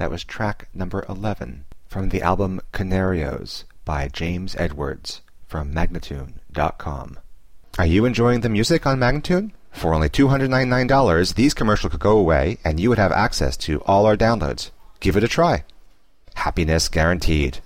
That was track number 11 from the album Canarios by James Edwards from Magnatune.com. Are you enjoying the music on Magnatune? For only $299, these commercials could go away and you would have access to all our downloads. Give it a try. Happiness guaranteed.